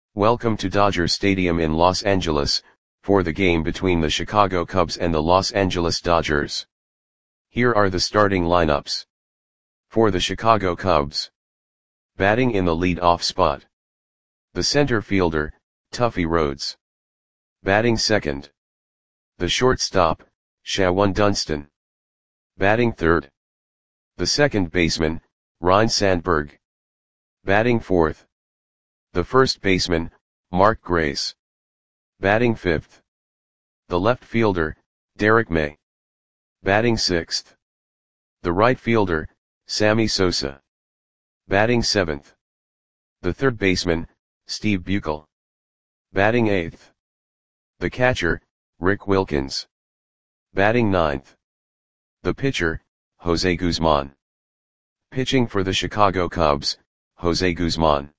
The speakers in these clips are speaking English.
Welcome to Dodger Stadium in Los Angeles, for the game between the Chicago Cubs and the Los Angeles Dodgers. Here are the starting lineups. For the Chicago Cubs. Batting in the lead-off spot. The center fielder, Tuffy Rhodes. Batting second. The shortstop, Shawon Dunston. Batting third. The second baseman, Ryne Sandberg. Batting fourth. The first baseman, Mark Grace. Batting fifth. The left fielder, Derek May. Batting sixth. The right fielder, Sammy Sosa. Batting seventh. The third baseman, Steve Buechele. Batting eighth. The catcher, Rick Wilkins. Batting ninth. The pitcher, Jose Guzman. Pitching for the Chicago Cubs, Jose Guzman.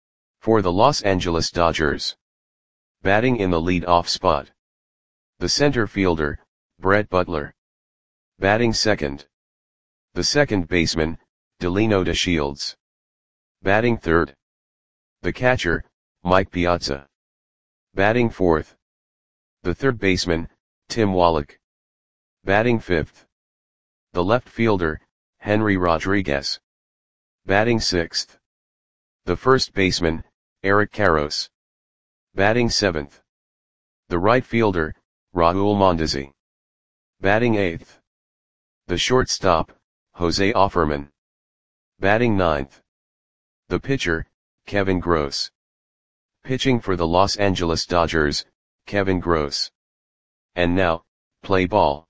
For the Los Angeles Dodgers. Batting in the lead-off spot. The center fielder, Brett Butler. Batting second. The second baseman, Delino DeShields. Batting third. The catcher, Mike Piazza. Batting fourth. The third baseman, Tim Wallach. Batting fifth. The left fielder, Henry Rodriguez. Batting sixth. The first baseman, Eric Karros. Batting seventh. The right fielder, Raul Mondesi. Batting eighth. The shortstop, Jose Offerman. Batting ninth. The pitcher, Kevin Gross. Pitching for the Los Angeles Dodgers, Kevin Gross. And now, play ball.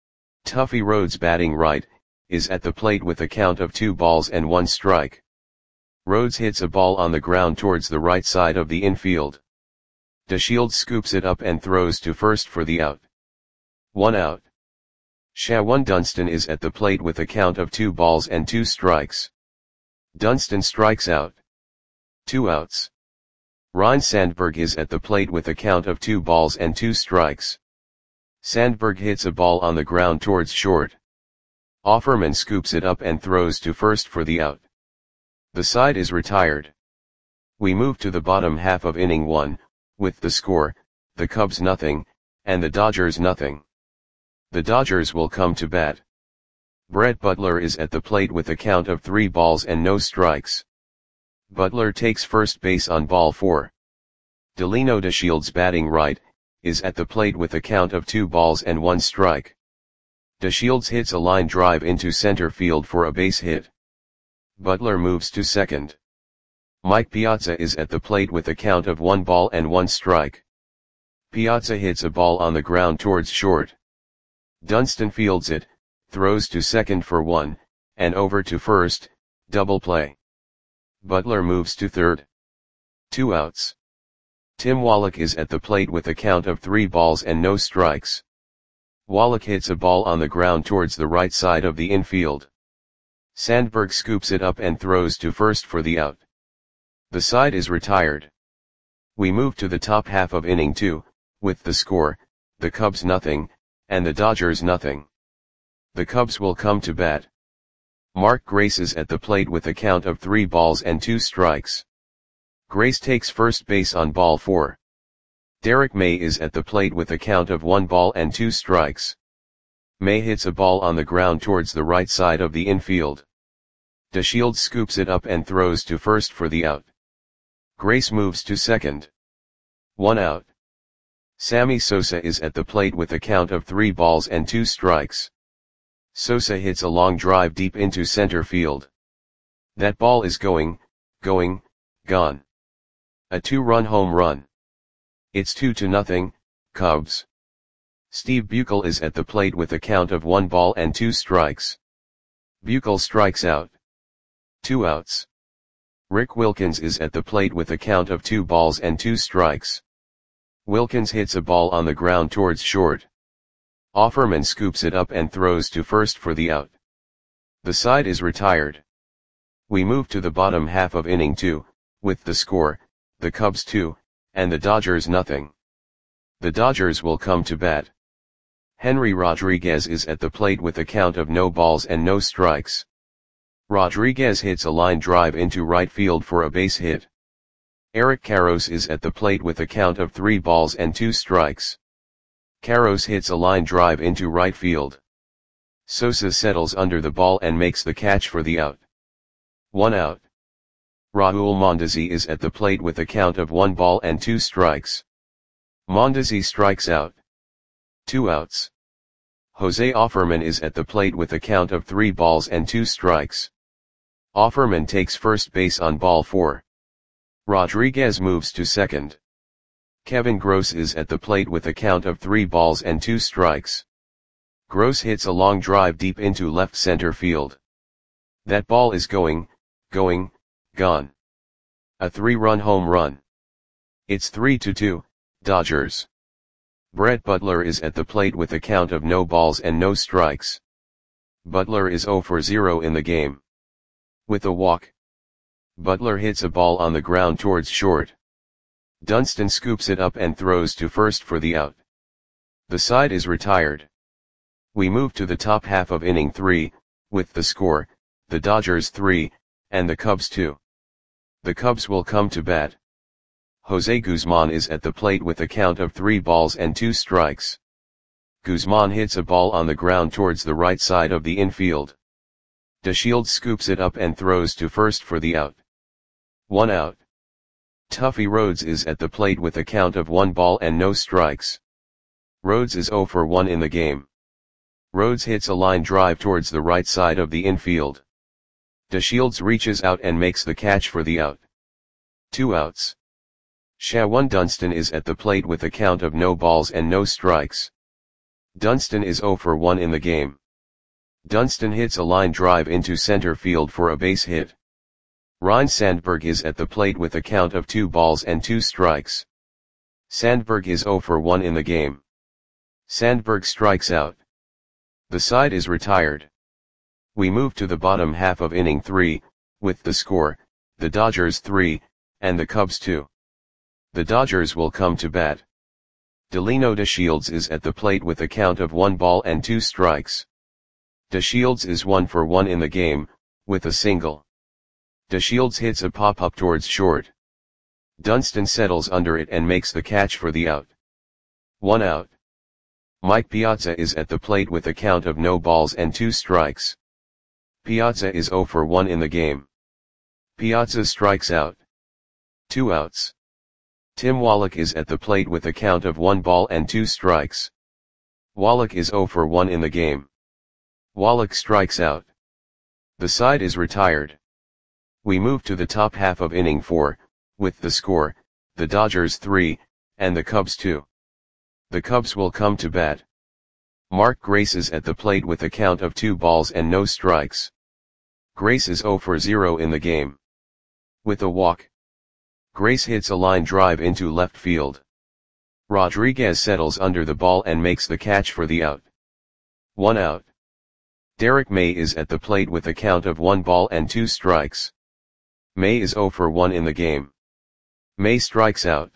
Tuffy Rhodes batting right, is at the plate with a count of 2 balls and 1 strike. Rhodes hits a ball on the ground towards the right side of the infield. DeShields scoops it up and throws to first for the out. 1 out. Shawon Dunston is at the plate with a count of 2 balls and 2 strikes. Dunston strikes out. 2 outs. Ryne Sandberg is at the plate with a count of 2 balls and 2 strikes. Sandberg hits a ball on the ground towards short. Offerman scoops it up and throws to first for the out. The side is retired. We move to the bottom half of inning 1, with the score, the Cubs nothing, and the Dodgers nothing. The Dodgers will come to bat. Brett Butler is at the plate with a count of 3 balls and no strikes. Butler takes first base on ball 4. Delino DeShields batting right, is at the plate with a count of 2 balls and 1 strike. DeShields hits a line drive into center field for a base hit. Butler moves to second. Mike Piazza is at the plate with a count of 1 ball and 1 strike. Piazza hits a ball on the ground towards short. Dunston fields it, throws to second for 1, and over to first, double play. Butler moves to third. 2 outs. Tim Wallach is at the plate with a count of 3 balls and no strikes. Wallach hits a ball on the ground towards the right side of the infield. Sandberg scoops it up and throws to first for the out. The side is retired. We move to the top half of inning 2, with the score, the Cubs nothing, and the Dodgers nothing. The Cubs will come to bat. Mark Grace is at the plate with a count of 3 balls and 2 strikes. Grace takes first base on ball 4. Derek May is at the plate with a count of 1 ball and 2 strikes. May hits a ball on the ground towards the right side of the infield. DeShields scoops it up and throws to first for the out. Grace moves to second. 1 out. Sammy Sosa is at the plate with a count of 3 balls and 2 strikes. Sosa hits a long drive deep into center field. That ball is gone. A 2-run home run. It's 2-0, Cubs. Steve Buechele is at the plate with a count of 1 ball and 2 strikes. Buechele strikes out. 2 outs. Rick Wilkins is at the plate with a count of 2 balls and 2 strikes. Wilkins hits a ball on the ground towards short. Offerman scoops it up and throws to first for the out. The side is retired. We move to the bottom half of inning 2, with the score, the Cubs 2, and the Dodgers nothing. The Dodgers will come to bat. Henry Rodriguez is at the plate with a count of no balls and no strikes. Rodriguez hits a line drive into right field for a base hit. Eric Karros is at the plate with a count of 3 balls and 2 strikes. Karros hits a line drive into right field. Sosa settles under the ball and makes the catch for the out. 1 out. Raul Mondesi is at the plate with a count of 1 ball and 2 strikes. Mondesi strikes out. 2 outs. Jose Offerman is at the plate with a count of 3 balls and 2 strikes. Offerman takes first base on ball 4. Rodriguez moves to second. Kevin Gross is at the plate with a count of 3 balls and 2 strikes. Gross hits a long drive deep into left center field. That ball is gone. A 3-run home run. It's 3-2, Dodgers. Brett Butler is at the plate with a count of no balls and no strikes. Butler is 0 for 0 in the game. With a walk. Butler hits a ball on the ground towards short. Dunston scoops it up and throws to first for the out. The side is retired. We move to the top half of inning 3, with the score, the Dodgers 3, and the Cubs 2. The Cubs will come to bat. Jose Guzman is at the plate with a count of 3 balls and 2 strikes. Guzman hits a ball on the ground towards the right side of the infield. DeShields scoops it up and throws to first for the out. 1 out. Tuffy Rhodes is at the plate with a count of 1 ball and no strikes. Rhodes is 0 for 1 in the game. Rhodes hits a line drive towards the right side of the infield. DeShields reaches out and makes the catch for the out. 2 outs. Shawan Dunston is at the plate with a count of no balls and no strikes. Dunston is 0 for 1 in the game. Dunston hits a line drive into center field for a base hit. Ryne Sandberg is at the plate with a count of 2 balls and 2 strikes. Sandberg is 0 for 1 in the game. Sandberg strikes out. The side is retired. We move to the bottom half of inning 3, with the score, the Dodgers 3, and the Cubs 2. The Dodgers will come to bat. Delino DeShields is at the plate with a count of 1 ball and 2 strikes. DeShields is 1 for 1 in the game, with a single. DeShields hits a pop-up towards short. Dunston settles under it and makes the catch for the out. 1 out. Mike Piazza is at the plate with a count of no balls and 2 strikes. Piazza is 0 for 1 in the game. Piazza strikes out. 2 outs. Tim Wallach is at the plate with a count of 1 ball and 2 strikes. Wallach is 0 for 1 in the game. Wallach strikes out. The side is retired. We move to the top half of inning 4, with the score, the Dodgers 3, and the Cubs 2. The Cubs will come to bat. Mark Grace is at the plate with a count of 2 balls and no strikes. Grace is 0 for 0 in the game. With a walk. Grace hits a line drive into left field. Rodriguez settles under the ball and makes the catch for the out. 1 out. Derek May is at the plate with a count of 1 ball and 2 strikes. May is 0 for 1 in the game. May strikes out.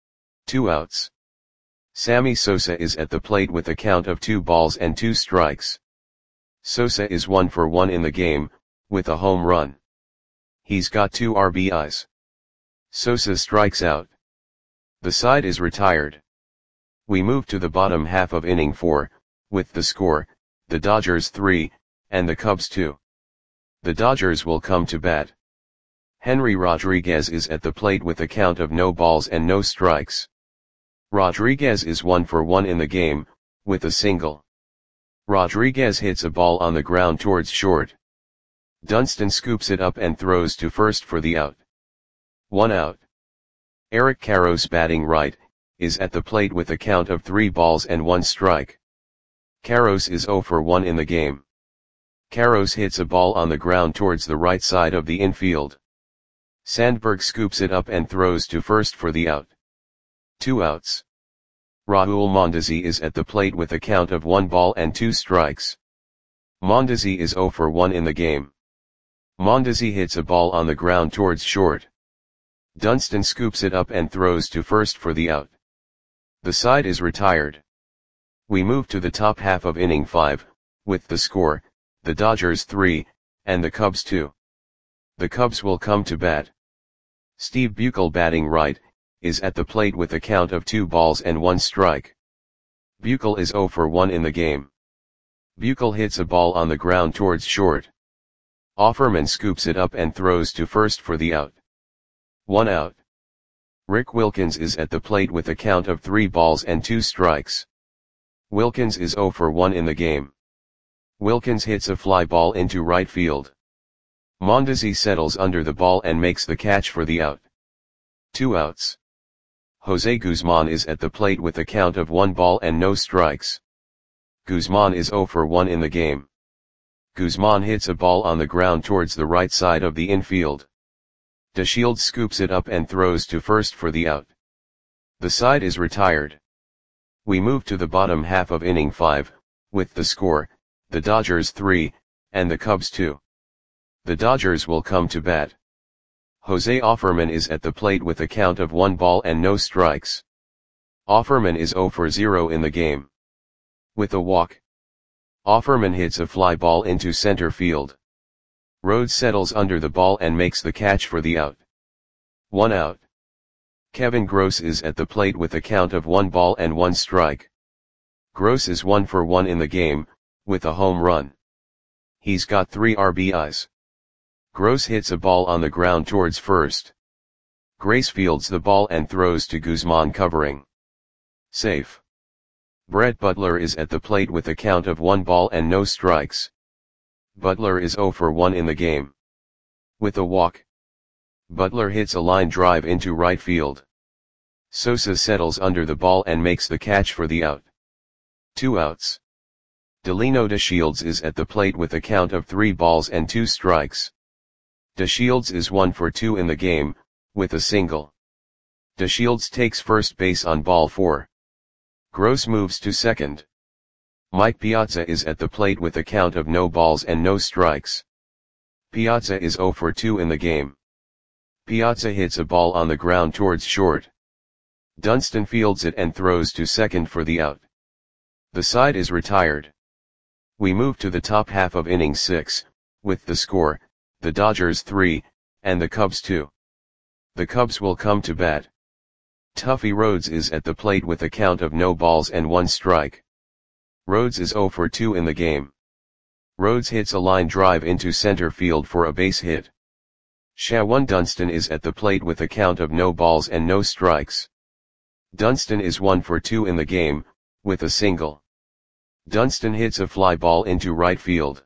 2 outs. Sammy Sosa is at the plate with a count of 2 balls and 2 strikes. Sosa is 1 for 1 in the game, with a home run. He's got 2 RBIs. Sosa strikes out. The side is retired. We move to the bottom half of inning 4, with the score, the Dodgers 3, and the Cubs 2. The Dodgers will come to bat. Henry Rodriguez is at the plate with a count of no balls and no strikes. Rodriguez is 1 for 1 in the game, with a single. Rodriguez hits a ball on the ground towards short. Dunston scoops it up and throws to first for the out. 1 out. Eric Karros, batting right, is at the plate with a count of 3 balls and 1 strike. Karros is 0 for 1 in the game. Karros hits a ball on the ground towards the right side of the infield. Sandberg scoops it up and throws to first for the out. 2 outs. Raul Mondesi is at the plate with a count of 1 ball and 2 strikes. Mondesi is 0 for 1 in the game. Mondesi hits a ball on the ground towards short. Dunston scoops it up and throws to first for the out. The side is retired. We move to the top half of inning 5, with the score, the Dodgers 3, and the Cubs 2. The Cubs will come to bat. Steve Buechel, batting right, is at the plate with a count of 2 balls and 1 strike. Buechel is 0 for 1 in the game. Buechel hits a ball on the ground towards short. Offerman scoops it up and throws to first for the out. 1 out. Rick Wilkins is at the plate with a count of 3 balls and 2 strikes. Wilkins is 0 for 1 in the game. Wilkins hits a fly ball into right field. Mondesi settles under the ball and makes the catch for the out. 2 outs. Jose Guzman is at the plate with a count of 1 ball and no strikes. Guzman is 0 for 1 in the game. Guzman hits a ball on the ground towards the right side of the infield. DeShields scoops it up and throws to first for the out. The side is retired. We move to the bottom half of inning 5, with the score, the Dodgers 3, and the Cubs 2. The Dodgers will come to bat. Jose Offerman is at the plate with a count of 1 ball and no strikes. Offerman is 0 for 0 in the game. With a walk, Offerman hits a fly ball into center field. Rhodes settles under the ball and makes the catch for the out. 1 out. Kevin Gross is at the plate with a count of 1 ball and 1 strike. Gross is 1 for 1 in the game, with a home run. He's got 3 RBIs. Gross hits a ball on the ground towards first. Grace fields the ball and throws to Guzman covering. Safe. Brett Butler is at the plate with a count of 1 ball and no strikes. Butler is 0 for 1 in the game. With a walk, Butler hits a line drive into right field. Sosa settles under the ball and makes the catch for the out. 2 outs. Delino DeShields is at the plate with a count of 3 balls and 2 strikes. DeShields is 1 for 2 in the game, with a single. DeShields takes first base on ball 4. Gross moves to second. Mike Piazza is at the plate with a count of no balls and no strikes. Piazza is 0 for 2 in the game. Piazza hits a ball on the ground towards short. Dunston fields it and throws to second for the out. The side is retired. We move to the top half of inning 6, with the score, the Dodgers 3, and the Cubs 2. The Cubs will come to bat. Tuffy Rhodes is at the plate with a count of no balls and 1 strike. Rhodes is 0 for 2 in the game. Rhodes hits a line drive into center field for a base hit. Shawan Dunston is at the plate with a count of no balls and no strikes. Dunston is 1 for 2 in the game, with a single. Dunston hits a fly ball into right field.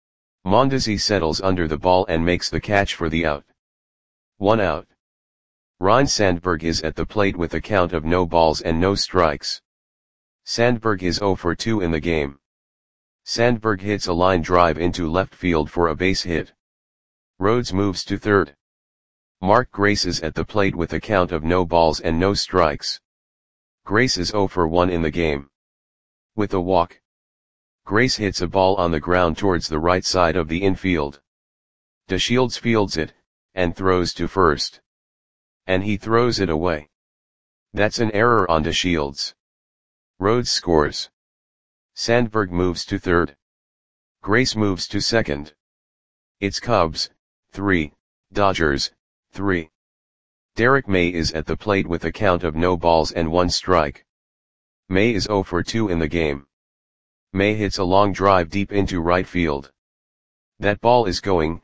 Mondesi settles under the ball and makes the catch for the out. 1 out. Ryne Sandberg is at the plate with a count of no balls and no strikes. Sandberg is 0 for 2 in the game. Sandberg hits a line drive into left field for a base hit. Rhodes moves to third. Mark Grace is at the plate with a count of no balls and no strikes. Grace is 0 for 1 in the game. With a walk, Grace hits a ball on the ground towards the right side of the infield. DeShields fields it, and throws to first. And he throws it away. That's an error on DeShields. Rhodes scores. Sandberg moves to third. Grace moves to second. It's Cubs 3, Dodgers 3. Derek May is at the plate with a count of no balls and 1 strike. May is 0 for 2 in the game. May hits a long drive deep into right field. That ball is gone.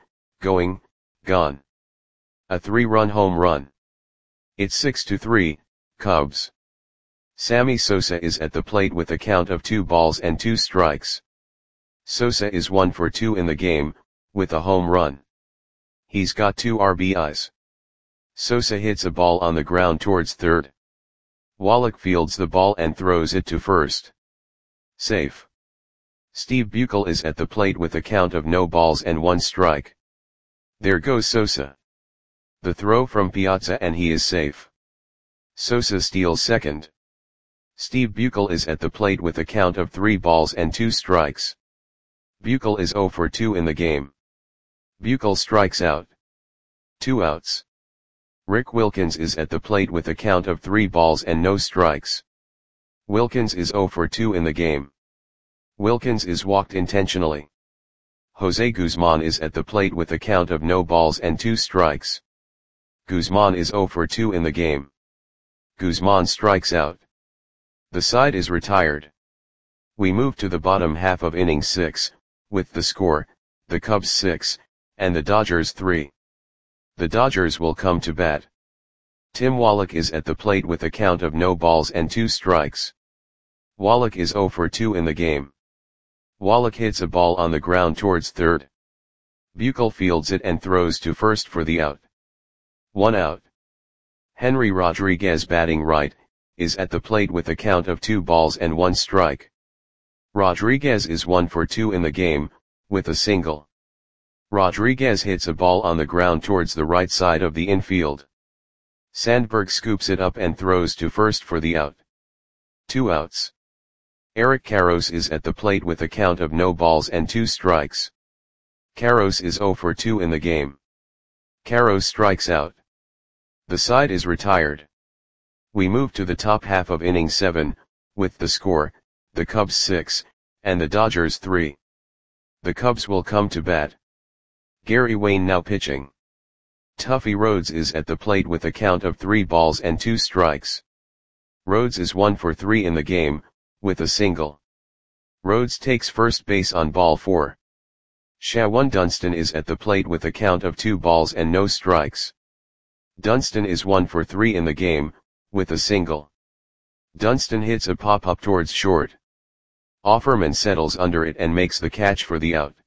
A 3-run home run. It's 6-3, Cubs. Sammy Sosa is at the plate with a count of 2 balls and 2 strikes. Sosa is 1 for 2 in the game, with a home run. He's got 2 RBIs. Sosa hits a ball on the ground towards third. Wallach fields the ball and throws it to first. Safe. Steve Buechel is at the plate with a count of no balls and 1 strike. There goes Sosa. The throw from Piazza and he is safe. Sosa steals second. Steve Buechel is at the plate with a count of 3 balls and 2 strikes. Buechel is 0 for 2 in the game. Buechel strikes out. 2 outs. Rick Wilkins is at the plate with a count of 3 balls and no strikes. Wilkins is 0 for 2 in the game. Wilkins is walked intentionally. Jose Guzman is at the plate with a count of no balls and 2 strikes. Guzman is 0 for 2 in the game. Guzman strikes out. The side is retired. We move to the bottom half of inning 6, with the score, the Cubs 6, and the Dodgers 3. The Dodgers will come to bat. Tim Wallach is at the plate with a count of no balls and 2 strikes. Wallach is 0 for 2 in the game. Wallach hits a ball on the ground towards third. Buechel fields it and throws to first for the out. 1 out. Henry Rodriguez, batting right, is at the plate with a count of 2 balls and 1 strike. Rodriguez is 1 for 2 in the game, with a single. Rodriguez hits a ball on the ground towards the right side of the infield. Sandberg scoops it up and throws to first for the out. 2 outs. Eric Karros is at the plate with a count of no balls and 2 strikes. Karros is 0 for 2 in the game. Karros strikes out. The side is retired. We move to the top half of inning 7, with the score, the Cubs 6, and the Dodgers 3. The Cubs will come to bat. Gary Wayne now pitching. Tuffy Rhodes is at the plate with a count of 3 balls and 2 strikes. Rhodes is 1 for 3 in the game, with a single. Rhodes takes first base on ball 4. Shawan Dunston is at the plate with a count of 2 balls and no strikes. Dunston is 1 for 3 in the game, with a single. Dunston hits a pop-up towards short. Offerman settles under it and makes the catch for the out.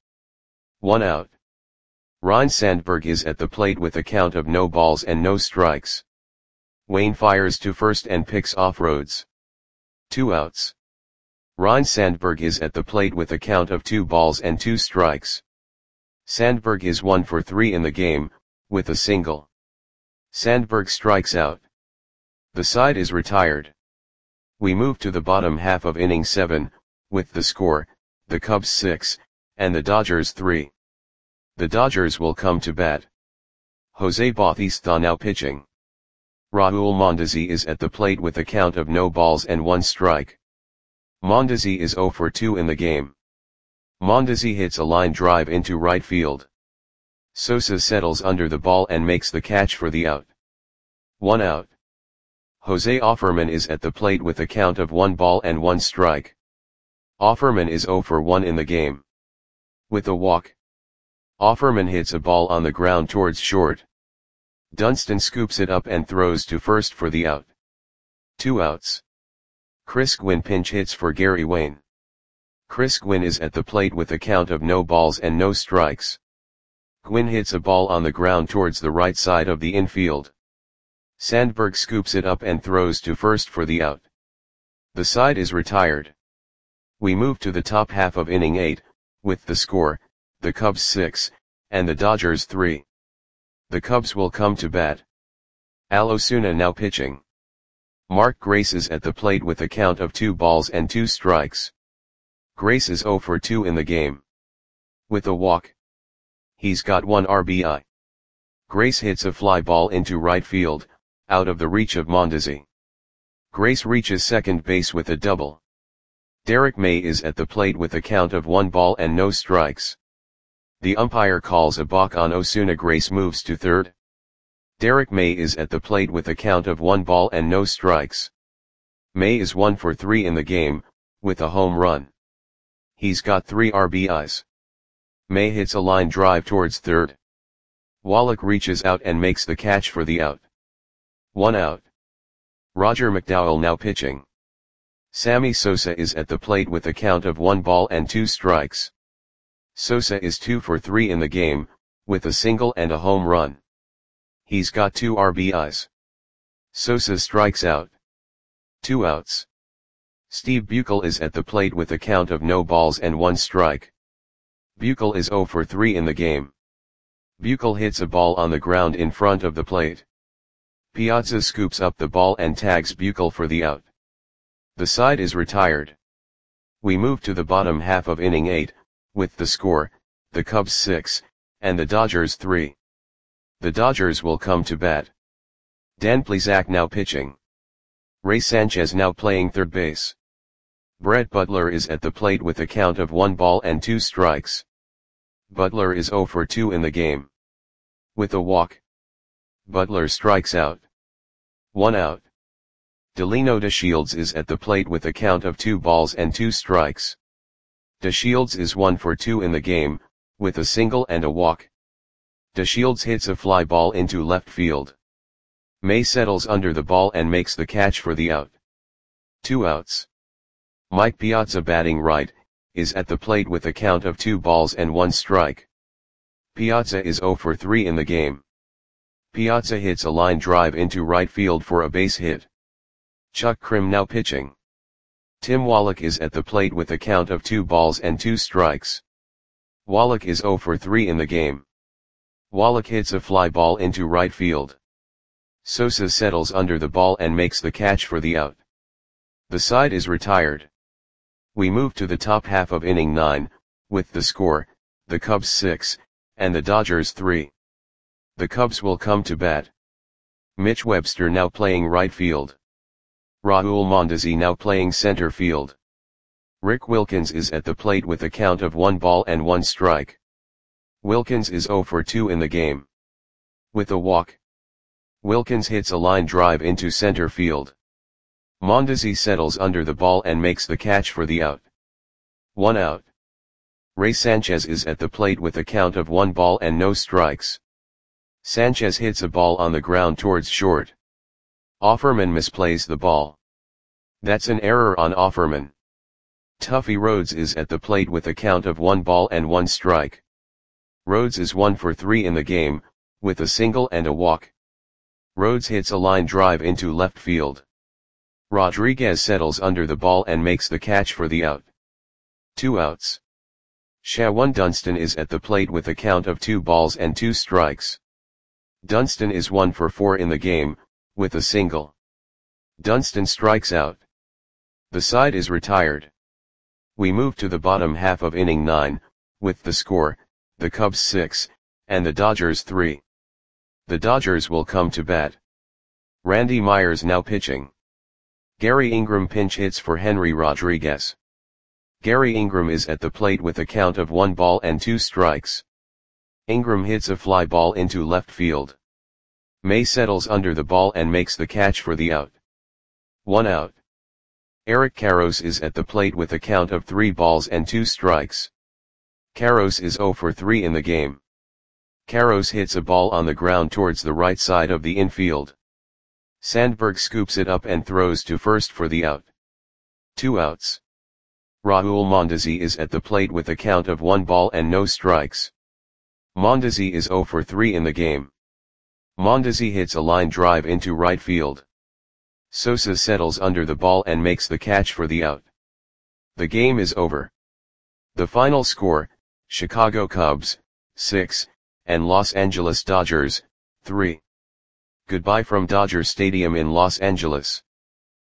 1 out. Ryne Sandberg is at the plate with a count of no balls and no strikes. Wayne fires to first and picks off Rhodes. 2 outs. Ryne Sandberg is at the plate with a count of 2 balls and 2 strikes. Sandberg is 1 for 3 in the game, with a single. Sandberg strikes out. The side is retired. We move to the bottom half of inning 7, with the score, the Cubs 6, and the Dodgers 3. The Dodgers will come to bat. Jose Bautista now pitching. Raul Mondesi is at the plate with a count of no balls and 1 strike. Mondesi is 0 for 2 in the game. Mondesi hits a line drive into right field. Sosa settles under the ball and makes the catch for the out. 1 out. Jose Offerman is at the plate with a count of 1 ball and 1 strike. Offerman is 0 for 1 in the game. With a walk. Offerman hits a ball on the ground towards short. Dunston scoops it up and throws to first for the out. 2 outs. Chris Gwynn pinch hits for Gary Wayne. Chris Gwynn is at the plate with a count of no balls and no strikes. Gwynn hits a ball on the ground towards the right side of the infield. Sandberg scoops it up and throws to first for the out. The side is retired. We move to the top half of inning 8, with the score, the Cubs 6, and the Dodgers 3. The Cubs will come to bat. Al Osuna now pitching. Mark Grace is at the plate with a count of 2 balls and 2 strikes. Grace is 0 for 2 in the game. With a walk. He's got 1 RBI. Grace hits a fly ball into right field, out of the reach of Mondesi. Grace reaches second base with a double. Derek May is at the plate with a count of 1 ball and no strikes. The umpire calls a balk on Osuna. Grace moves to third. Derek May is at the plate with a count of 1 ball and no strikes. May is 1 for 3 in the game, with a home run. He's got 3 RBIs. May hits a line drive towards third. Wallach reaches out and makes the catch for the out. 1 out. Roger McDowell now pitching. Sammy Sosa is at the plate with a count of 1 ball and 2 strikes. Sosa is 2 for 3 in the game, with a single and a home run. He's got 2 RBIs. Sosa strikes out. 2 outs. Steve Buechel is at the plate with a count of no balls and 1 strike. Buechel is 0 for 3 in the game. Buechel hits a ball on the ground in front of the plate. Piazza scoops up the ball and tags Buechel for the out. The side is retired. We move to the bottom half of inning 8, with the score, the Cubs 6, and the Dodgers 3. The Dodgers will come to bat. Dan Plesac now pitching. Ray Sanchez now playing third base. Brett Butler is at the plate with a count of 1 ball and 2 strikes. Butler is 0 for 2 in the game. With a walk. Butler strikes out. 1 out. Delino DeShields is at the plate with a count of 2 balls and 2 strikes. DeShields is 1 for 2 in the game, with a single and a walk. DeShields hits a fly ball into left field. May settles under the ball and makes the catch for the out. 2 outs. Mike Piazza, batting right, is at the plate with a count of 2 balls and 1 strike. Piazza is 0 for 3 in the game. Piazza hits a line drive into right field for a base hit. Chuck Krim now pitching. Tim Wallach is at the plate with a count of 2 balls and 2 strikes. Wallach is 0 for 3 in the game. Wallach hits a fly ball into right field. Sosa settles under the ball and makes the catch for the out. The side is retired. We move to the top half of inning 9, with the score, the Cubs 6, and the Dodgers 3. The Cubs will come to bat. Mitch Webster now playing right field. Raul Mondesi now playing center field. Rick Wilkins is at the plate with a count of 1 ball and 1 strike. Wilkins is 0 for 2 in the game. With a walk. Wilkins hits a line drive into center field. Mondesi settles under the ball and makes the catch for the out. 1 out. Ray Sanchez is at the plate with a count of 1 ball and no strikes. Sanchez hits a ball on the ground towards short. Offerman misplays the ball. That's an error on Offerman. Tuffy Rhodes is at the plate with a count of 1 ball and 1 strike. Rhodes is 1 for 3 in the game, with a single and a walk. Rhodes hits a line drive into left field. Rodriguez settles under the ball and makes the catch for the out. 2 outs. Shawan Dunston is at the plate with a count of 2 balls and 2 strikes. Dunston is 1 for 4 in the game, with a single. Dunston strikes out. The side is retired. We move to the bottom half of inning 9, with the score, the Cubs 6, and the Dodgers 3. The Dodgers will come to bat. Randy Myers now pitching. Gary Ingram pinch hits for Henry Rodriguez. Gary Ingram is at the plate with a count of 1 ball and 2 strikes. Ingram hits a fly ball into left field. May settles under the ball and makes the catch for the out. 1 out. Eric Karros is at the plate with a count of 3 balls and 2 strikes. Karros is 0 for 3 in the game. Karros hits a ball on the ground towards the right side of the infield. Sandberg scoops it up and throws to first for the out. 2 outs. Raul Mondesi is at the plate with a count of 1 ball and no strikes. Mondesi is 0 for 3 in the game. Mondesi hits a line drive into right field. Sosa settles under the ball and makes the catch for the out. The game is over. The final score, Chicago Cubs, 6, and Los Angeles Dodgers, 3. Goodbye from Dodger Stadium in Los Angeles.